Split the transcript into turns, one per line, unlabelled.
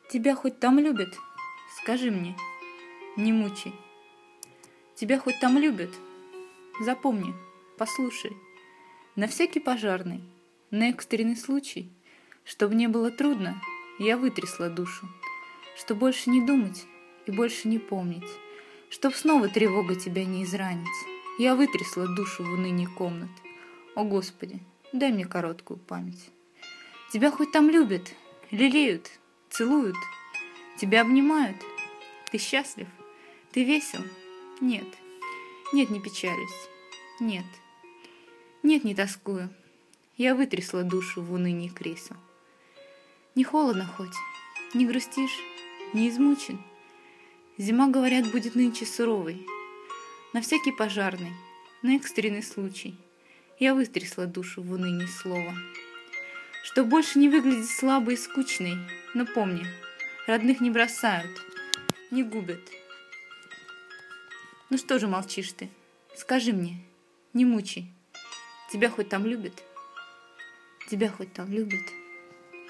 Тебя хоть там любят? Скажи мне, не мучай. Тебя хоть там любят? Запомни, послушай. На всякий пожарный, на экстренный случай, чтоб не было трудно, я вытрясла душу, чтоб больше не думать и больше не помнить, чтоб снова тревога тебя не изранить. Я вытрясла душу в унынии комнат. О, Господи, дай мне короткую память. Тебя хоть там любят, лелеют, целуют, тебя обнимают. Ты счастлив? Ты весел? Нет, нет, не печалюсь. Нет, нет, не тоскую. Я вытрясла душу в унынии кресел. Не холодно хоть, не грустишь, не измучен. Зима, говорят, будет нынче суровой. На всякий пожарный, на экстренный случай я вытрясла душу в унынии слова. Чтоб больше не выглядеть слабой и скучной, но помни, родных не бросают, не губят. Ну что же молчишь ты? Скажи мне, не мучай. Тебя хоть там любят? Тебя хоть там любят?